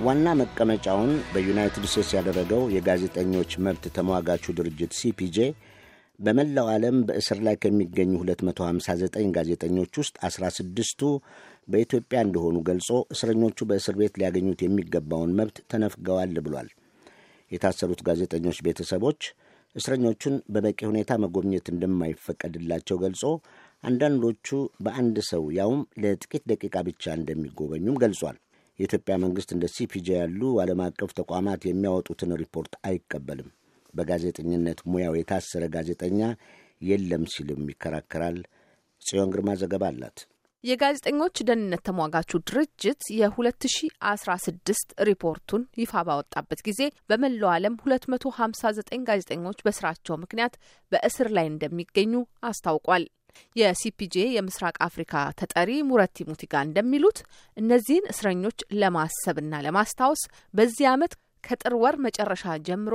ዋና መቀመጫውን በዩናይትድ ስቴትስ ያደረገው የጋዜጠኞች መብት ተሟጋቹ ድርጅት ሲፒጄ በመላው ዓለም በእስር ላይ ከሚገኙ 259 ጋዜጠኞች ውስጥ 16ቱ በኢትዮጵያ እንደሆኑ ገልጾ እስረኞቹ በእስር ቤት ሊያገኙት የሚገባውን መብት ተነፍገዋል ብሏል። የታሰሩት ጋዜጠኞች ቤተሰቦች እስረኞቹን በበቂ ሁኔታ መጎብኘት እንደማይፈቀድላቸው ገልጾ አንዳንዶቹ በአንድ ሰው ያውም ለጥቂት ደቂቃ ብቻ እንደሚጎበኙም ገልጿል። የኢትዮጵያ መንግሥት እንደ ሲፒጄ ያሉ ዓለም አቀፍ ተቋማት የሚያወጡትን ሪፖርት አይቀበልም። በጋዜጠኝነት ሙያው የታሰረ ጋዜጠኛ የለም ሲልም ይከራከራል። ጽዮን ግርማ ዘገባ አላት። የጋዜጠኞች ደህንነት ተሟጋቹ ድርጅት የ2016 ሪፖርቱን ይፋ ባወጣበት ጊዜ በመላው ዓለም 259 ጋዜጠኞች በስራቸው ምክንያት በእስር ላይ እንደሚገኙ አስታውቋል። የሲፒጄ የምስራቅ አፍሪካ ተጠሪ ሙረቲ ሙቲጋ እንደሚሉት እነዚህን እስረኞች ለማሰብና ለማስታወስ በዚህ ዓመት ከጥር ወር መጨረሻ ጀምሮ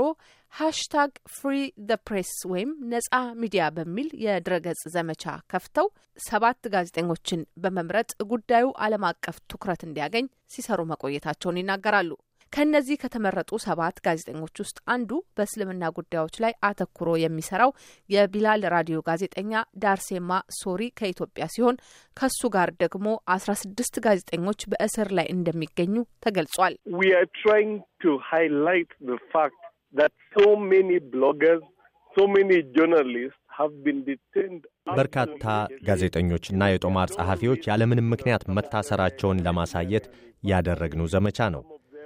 #FreeThePress ወይም ነጻ ሚዲያ በሚል የድረገጽ ዘመቻ ከፍተው 7 ጋዜጠኞችን በመምረጥ ጉዳዩ ዓለም አቀፍ ትኩረት እንዲያገኝ ሲሰሩ መቆየታቸውን ይናገራሉ። ከነዚህ ከተመረጡ 7 ጋዜጠኞች ውስጥ አንዱ በእስልምና ጉዳዮች ላይ አተኩሮ የሚሰራው የቢላል ራዲዮ ጋዜጠኛ ዳርሴማ ሶሪ ከኢትዮጵያ ሲሆን ከሱ ጋር ደግሞ 16 ጋዜጠኞች በእስር ላይ እንደሚገኙ ተገልጿል። We are trying to highlight the fact that so many bloggers, so many journalists have been detained. በርካታ ጋዜጠኞችና የጦማር ጸሐፊዎች ያለምንም ምክንያት መታሰራቸውን ለማሳየት ያደረግነው ዘመቻ ነው።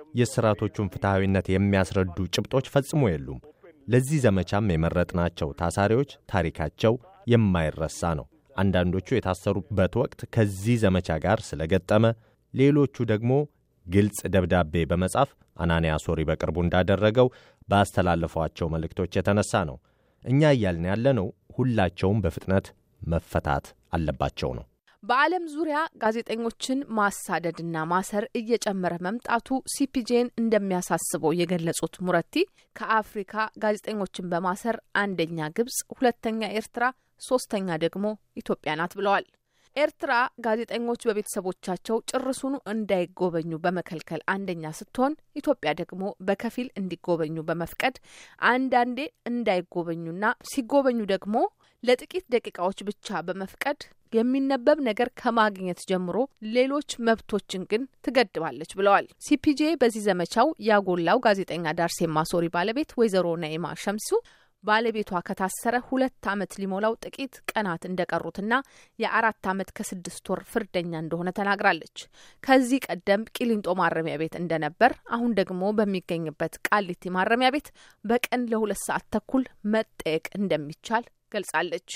የስራቶቹን ፍትሐዊነት የሚያስረዱ ጭብጦች ፈጽሞ የሉም። ለዚህ ዘመቻም የመረጥናቸው ታሳሪዎች ታሪካቸው የማይረሳ ነው። አንዳንዶቹ የታሰሩበት ወቅት ከዚህ ዘመቻ ጋር ስለገጠመ፣ ሌሎቹ ደግሞ ግልጽ ደብዳቤ በመጻፍ አናንያ ሶሪ በቅርቡ እንዳደረገው ባስተላለፏቸው መልእክቶች የተነሳ ነው። እኛ እያልን ያለነው ሁላቸውም በፍጥነት መፈታት አለባቸው ነው። በዓለም ዙሪያ ጋዜጠኞችን ማሳደድና ማሰር እየጨመረ መምጣቱ ሲፒጄን እንደሚያሳስበው የገለጹት ሙረቲ ከአፍሪካ ጋዜጠኞችን በማሰር አንደኛ ግብጽ፣ ሁለተኛ ኤርትራ፣ ሶስተኛ ደግሞ ኢትዮጵያ ናት ብለዋል። ኤርትራ ጋዜጠኞች በቤተሰቦቻቸው ጭርሱኑ እንዳይጎበኙ በመከልከል አንደኛ ስትሆን፣ ኢትዮጵያ ደግሞ በከፊል እንዲጎበኙ በመፍቀድ አንዳንዴ እንዳይጎበኙና ሲጎበኙ ደግሞ ለጥቂት ደቂቃዎች ብቻ በመፍቀድ የሚነበብ ነገር ከማግኘት ጀምሮ ሌሎች መብቶችን ግን ትገድባለች ብለዋል። ሲፒጄ በዚህ ዘመቻው ያጎላው ጋዜጠኛ ዳርሴማ ሶሪ ባለቤት ወይዘሮ ነኢማ ሸምሱ ባለቤቷ ከታሰረ 2 ዓመት ሊሞላው ጥቂት ቀናት እንደቀሩትና የ4 ዓመት ከ6 ወር ፍርደኛ እንደሆነ ተናግራለች። ከዚህ ቀደም ቂሊንጦ ማረሚያ ቤት እንደነበር፣ አሁን ደግሞ በሚገኝበት ቃሊቲ ማረሚያ ቤት በቀን ለ2 ሰዓት ተኩል መጠየቅ እንደሚቻል ገልጻለች።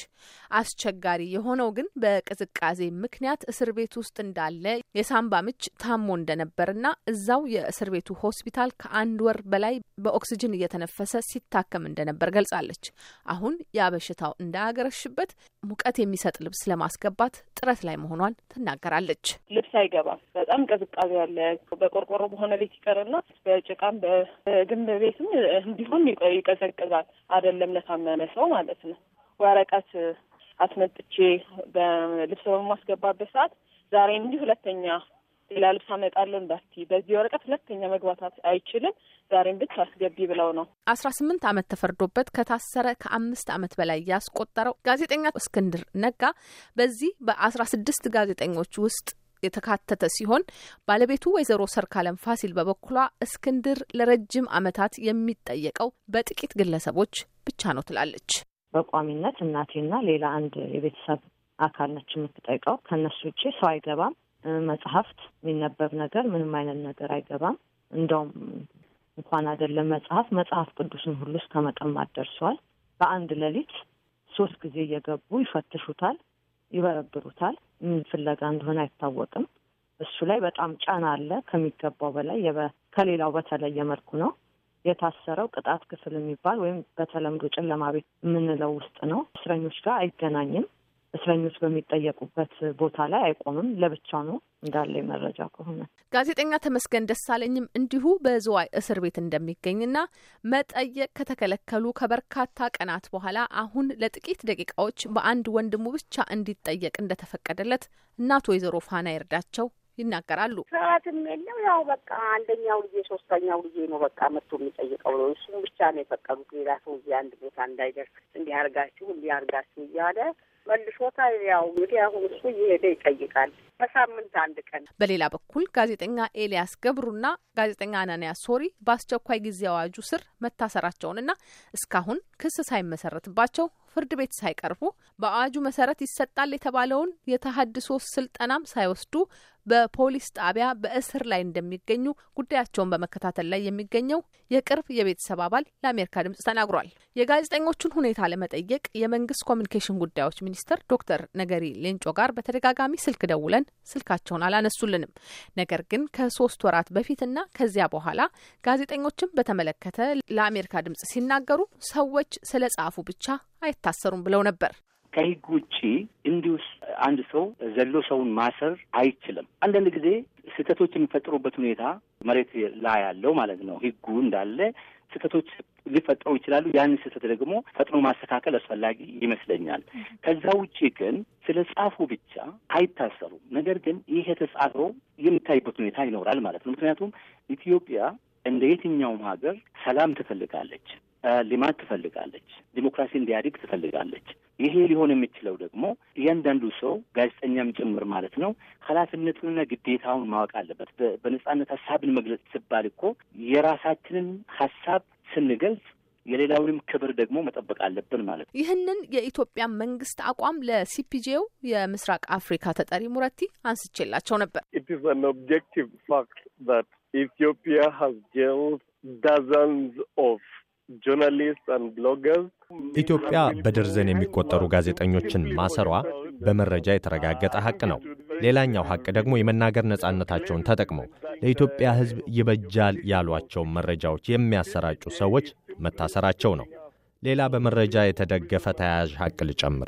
አስቸጋሪ የሆነው ግን በቅዝቃዜ ምክንያት እስር ቤት ውስጥ እንዳለ የሳምባ ምች ታሞ እንደነበርና እዛው የእስር ቤቱ ሆስፒታል ከ1 ወር በላይ በኦክሲጅን እየተነፈሰ ሲታከም እንደነበር ገልጻለች። አሁን ያበሽታው እንዳያገረሽበት ሙቀት የሚሰጥ ልብስ ለማስገባት ጥረት ላይ መሆኗን ትናገራለች። ልብስ አይገባም፣ በጣም ቅዝቃዜ ያለ በቆርቆሮ በሆነ ቤት ይቀርና በጭቃም በግንብ ቤትም እንዲሁም ይቀዘቅዛል። አይደለም ለታመመ ሰው ማለት ነው። ወረቀት አስመጥቼ በልብስ በማስገባበት ሰዓት ዛሬ እንዲህ ሁለተኛ ሌላ ልብስ አመጣለሁ እንዳትዪ፣ በዚህ ወረቀት ሁለተኛ መግባት አይችልም፣ ዛሬም ብቻ አስገቢ ብለው ነው። 18 ዓመት ተፈርዶበት ከታሰረ ከ5 ዓመት በላይ ያስቆጠረው ጋዜጠኛ እስክንድር ነጋ በዚህ በ16 ጋዜጠኞች ውስጥ የተካተተ ሲሆን ባለቤቱ ወይዘሮ ሰርካለም ፋሲል በበኩሏ እስክንድር ለረጅም ዓመታት የሚጠየቀው በጥቂት ግለሰቦች ብቻ ነው ትላለች። በቋሚነት እናቴና ሌላ አንድ የቤተሰብ አካል ነች የምትጠይቀው። ከነሱ ውጪ ሰው አይገባም። መጽሐፍት የሚነበብ ነገር ምንም አይነት ነገር አይገባም። እንደውም እንኳን አይደለም መጽሐፍ ቅዱስን ሁሉ እስከ መቀማት ደርሷል። በአንድ ሌሊት 3 ጊዜ እየገቡ ይፈትሹታል፣ ይበረብሩታል። ምን ፍለጋ እንደሆነ አይታወቅም። እሱ ላይ በጣም ጫና አለ ከሚገባው በላይ። ከሌላው በተለየ መልኩ ነው የታሰረው። ቅጣት ክፍል የሚባል ወይም በተለምዶ ጨለማ ቤት የምንለው ውስጥ ነው። እስረኞች ጋር አይገናኝም። እስረኞች በሚጠየቁበት ቦታ ላይ አይቆምም። ለብቻው ነው እንዳለ መረጃ ከሆነ። ጋዜጠኛ ተመስገን ደሳለኝም እንዲሁ በዝዋይ እስር ቤት እንደሚገኝና መጠየቅ ከተከለከሉ ከበርካታ ቀናት በኋላ አሁን ለጥቂት ደቂቃዎች በአንድ ወንድሙ ብቻ እንዲጠየቅ እንደተፈቀደለት እናቱ ወይዘሮ ፋና ይርዳቸው ይናገራሉ። ስርዓትም የለም። ያው በቃ አንደኛው ልጅ ሶስተኛው ልጅ ነው በቃ መጥቶ የሚጠይቀው ነው። እሱም ብቻ ነው የፈቀዱት። ሌላ ሰው እዚህ አንድ ቦታ እንዳይደርስ እንዲያርጋችሁ እያለ መልሶታ። ያው እንግዲህ አሁን እሱ እየሄደ ይጠይቃል በሳምንት አንድ ቀን። በሌላ በኩል ጋዜጠኛ ኤልያስ ገብሩና ጋዜጠኛ አናንያ ሶሪ በአስቸኳይ ጊዜ አዋጁ ስር መታሰራቸውንና እስካሁን ክስ ሳይመሰረትባቸው ፍርድ ቤት ሳይቀርቡ በአዋጁ መሰረት ይሰጣል የተባለውን የተሐድሶ ስልጠናም ሳይወስዱ በፖሊስ ጣቢያ በእስር ላይ እንደሚገኙ ጉዳያቸውን በመከታተል ላይ የሚገኘው የቅርብ የቤተሰብ አባል ለአሜሪካ ድምጽ ተናግሯል። የጋዜጠኞቹን ሁኔታ ለመጠየቅ የመንግስት ኮሚኒኬሽን ጉዳዮች ሚኒስትር ዶክተር ነገሪ ሌንጮ ጋር በተደጋጋሚ ስልክ ደውለን ስልካቸውን አላነሱልንም። ነገር ግን ከ3 ወራት በፊትና ከዚያ በኋላ ጋዜጠኞችን በተመለከተ ለአሜሪካ ድምጽ ሲናገሩ ሰዎች ስለጻፉ ብቻ አይታሰሩም ብለው ነበር። ከህግ ውጪ እንዲሁ አንድ ሰው ዘሎ ሰውን ማሰር አይችልም። አንዳንድ ጊዜ ስህተቶች የሚፈጠሩበት ሁኔታ መሬት ላይ ያለው ማለት ነው። ህጉ እንዳለ ስህተቶች ሊፈጠሩ ይችላሉ። ያንን ስህተት ደግሞ ፈጥኖ ማስተካከል አስፈላጊ ይመስለኛል። ከዛ ውጪ ግን ስለ ጻፉ ብቻ አይታሰሩም። ነገር ግን ይህ የተጻፈው የሚታይበት ሁኔታ ይኖራል ማለት ነው። ምክንያቱም ኢትዮጵያ እንደ የትኛውም ሀገር ሰላም ትፈልጋለች፣ ልማት ትፈልጋለች፣ ዲሞክራሲ እንዲያድግ ትፈልጋለች። ይሄ ሊሆን የሚችለው ደግሞ እያንዳንዱ ሰው ጋዜጠኛም ጭምር ማለት ነው ኃላፊነቱንና ግዴታውን ማወቅ አለበት። በነጻነት ሀሳብን መግለጽ ሲባል እኮ የራሳችንን ሀሳብ ስንገልጽ የሌላውንም ክብር ደግሞ መጠበቅ አለብን ማለት ነው። ይህንን የኢትዮጵያ መንግስት አቋም ለሲፒጄው የምስራቅ አፍሪካ ተጠሪ ሙረቲ አንስቼላቸው ነበር። It is an objective fact that Ethiopia has jailed dozens of journalists and bloggers. ኢትዮጵያ በደርዘን የሚቆጠሩ ጋዜጠኞችን ማሰሯ በመረጃ የተረጋገጠ ሀቅ ነው። ሌላኛው ሀቅ ደግሞ የመናገር ነጻነታቸውን ተጠቅመው ለኢትዮጵያ ሕዝብ ይበጃል ያሏቸው መረጃዎች የሚያሰራጩ ሰዎች መታሰራቸው ነው። ሌላ በመረጃ የተደገፈ ተያያዥ ሀቅ ልጨምር።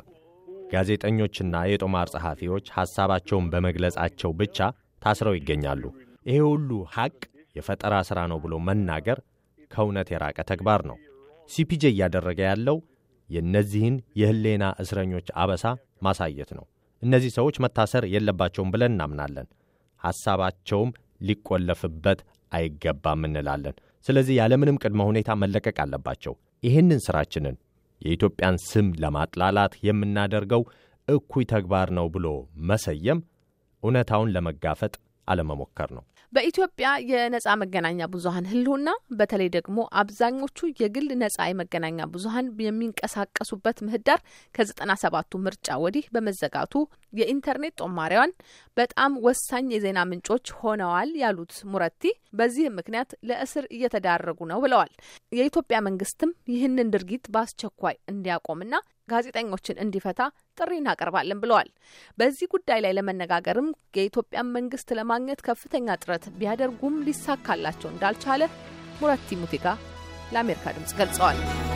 ጋዜጠኞችና የጦማር ጸሐፊዎች ሐሳባቸውን በመግለጻቸው ብቻ ታስረው ይገኛሉ። ይሄ ሁሉ ሀቅ የፈጠራ ሥራ ነው ብሎ መናገር ከእውነት የራቀ ተግባር ነው። ሲፒጄ እያደረገ ያለው የእነዚህን የህሌና እስረኞች አበሳ ማሳየት ነው። እነዚህ ሰዎች መታሰር የለባቸውም ብለን እናምናለን። ሐሳባቸውም ሊቆለፍበት አይገባም እንላለን። ስለዚህ ያለምንም ቅድመ ሁኔታ መለቀቅ አለባቸው። ይህንን ሥራችንን የኢትዮጵያን ስም ለማጥላላት የምናደርገው እኩይ ተግባር ነው ብሎ መሰየም እውነታውን ለመጋፈጥ አለመሞከር ነው። በኢትዮጵያ የነጻ መገናኛ ብዙሃን ህልውና በተለይ ደግሞ አብዛኞቹ የግል ነጻ የመገናኛ ብዙሃን የሚንቀሳቀሱበት ምህዳር ከ97ቱ ምርጫ ወዲህ በመዘጋቱ የኢንተርኔት ጦማሪያን በጣም ወሳኝ የዜና ምንጮች ሆነዋል ያሉት ሙረቲ በዚህ ምክንያት ለእስር እየተዳረጉ ነው ብለዋል። የኢትዮጵያ መንግስትም ይህንን ድርጊት በአስቸኳይ እንዲያቆምና ጋዜጠኞችን እንዲፈታ ጥሪ እናቀርባለን ብለዋል። በዚህ ጉዳይ ላይ ለመነጋገርም የኢትዮጵያ መንግስት ለማግኘት ከፍተኛ ጥረት ቢያደርጉም ሊሳካላቸው እንዳልቻለ ሙረቲ ሙቲጋ ለአሜሪካ ድምጽ ገልጸዋል።